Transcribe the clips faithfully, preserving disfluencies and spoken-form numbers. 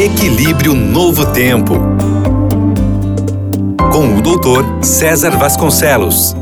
Equilíbrio Novo Tempo, com o doutor César Vasconcelos.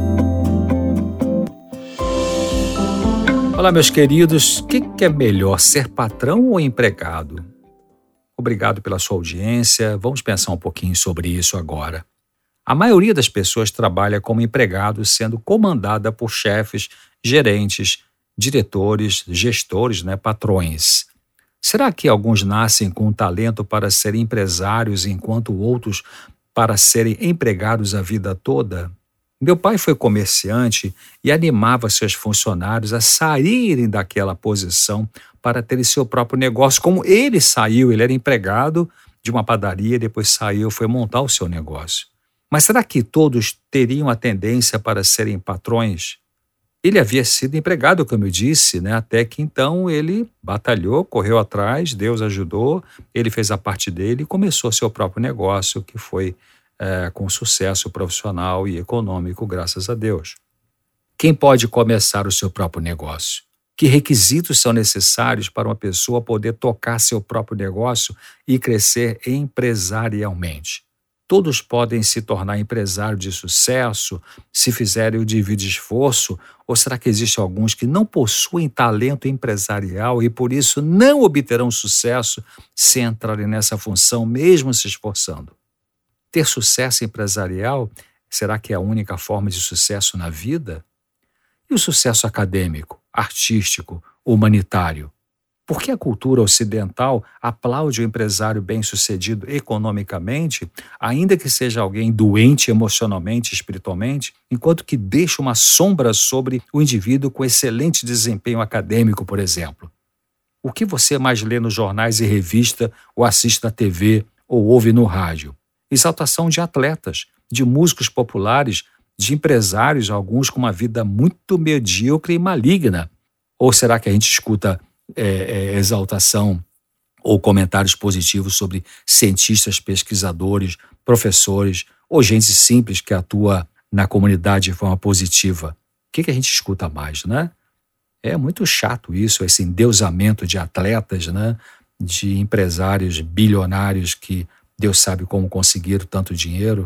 Olá, meus queridos. O que, que é melhor, ser patrão ou empregado? Obrigado pela sua audiência. Vamos pensar um pouquinho sobre isso agora. A maioria das pessoas trabalha como empregado, sendo comandada por chefes, gerentes, diretores, gestores, né, patrões. Será que alguns nascem com um talento para serem empresários, enquanto outros para serem empregados a vida toda? Meu pai foi comerciante e animava seus funcionários a saírem daquela posição para terem seu próprio negócio. Como ele saiu, ele era empregado de uma padaria, depois saiu, foi montar o seu negócio. Mas será que todos teriam a tendência para serem patrões? Ele havia sido empregado, como eu disse, né? Até que então ele batalhou, correu atrás, Deus ajudou, ele fez a parte dele e começou seu próprio negócio, que foi é, com sucesso profissional e econômico, graças a Deus. Quem pode começar o seu próprio negócio? Que requisitos são necessários para uma pessoa poder tocar seu próprio negócio e crescer empresarialmente? Todos podem se tornar empresários de sucesso se fizerem o devido esforço? Ou será que existem alguns que não possuem talento empresarial e por isso não obterão sucesso se entrarem nessa função, mesmo se esforçando? Ter sucesso empresarial, será que é a única forma de sucesso na vida? E o sucesso acadêmico, artístico, humanitário? Por que a cultura ocidental aplaude o empresário bem-sucedido economicamente, ainda que seja alguém doente emocionalmente e espiritualmente, enquanto que deixa uma sombra sobre o indivíduo com excelente desempenho acadêmico, por exemplo? O que você mais lê nos jornais e revista, ou assiste na T V, ou ouve no rádio? Exaltação de atletas, de músicos populares, de empresários, alguns com uma vida muito medíocre e maligna. Ou será que a gente escuta É, é, exaltação ou comentários positivos sobre cientistas, pesquisadores, professores ou gente simples que atua na comunidade de forma positiva? O que, que a gente escuta mais, né? É muito chato isso, esse endeusamento de atletas, né? De empresários bilionários que Deus sabe como conseguiram tanto dinheiro,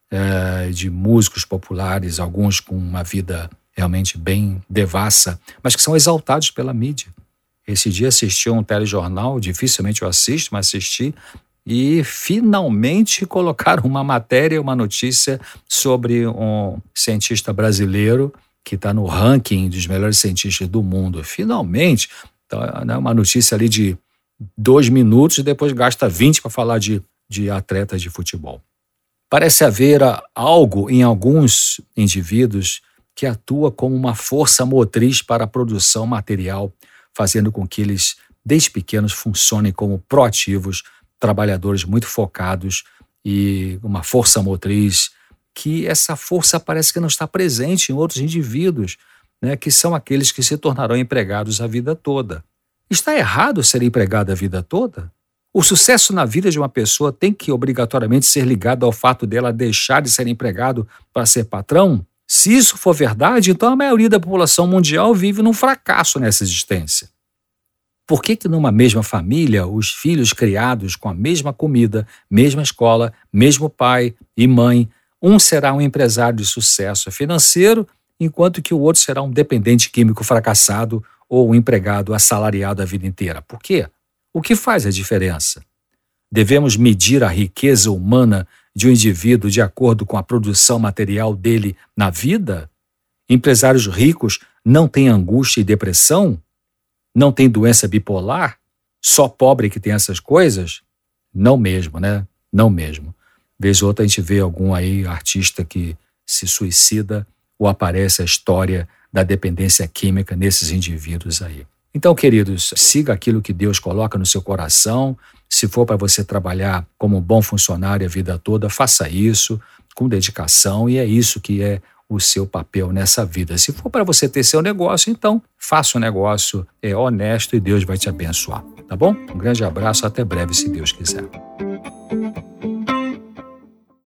é, de músicos populares, alguns com uma vida realmente bem devassa, mas que são exaltados pela mídia. Esse dia assisti a um telejornal, dificilmente eu assisto, mas assisti, e finalmente colocaram uma matéria, uma notícia sobre um cientista brasileiro que está no ranking dos melhores cientistas do mundo. Finalmente, tá, né, uma notícia ali de dois minutos e depois gasta vinte para falar de, de atletas de futebol. Parece haver algo em alguns indivíduos que atua como uma força motriz para a produção material, fazendo com que eles, desde pequenos, funcionem como proativos, trabalhadores muito focados e uma força motriz, que essa força parece que não está presente em outros indivíduos, né, que são aqueles que se tornarão empregados a vida toda. Está errado ser empregado a vida toda? O sucesso na vida de uma pessoa tem que obrigatoriamente ser ligado ao fato dela deixar de ser empregado para ser patrão? Se isso for verdade, então a maioria da população mundial vive num fracasso nessa existência. Por que que numa mesma família, os filhos criados com a mesma comida, mesma escola, mesmo pai e mãe, um será um empresário de sucesso financeiro, enquanto que o outro será um dependente químico fracassado ou um empregado assalariado a vida inteira? Por quê? O que faz a diferença? Devemos medir a riqueza humana de um indivíduo de acordo com a produção material dele na vida? Empresários ricos não têm angústia e depressão? Não tem doença bipolar? Só pobre que tem essas coisas? Não mesmo, né? Não mesmo. Vez ou outra a gente vê algum aí artista que se suicida ou aparece a história da dependência química nesses indivíduos aí. Então, queridos, siga aquilo que Deus coloca no seu coração. Se for para você trabalhar como um bom funcionário a vida toda, faça isso com dedicação e é isso que é o seu papel nessa vida. Se for para você ter seu negócio, então faça um negócio é, honesto e Deus vai te abençoar, tá bom? Um grande abraço, até breve, se Deus quiser.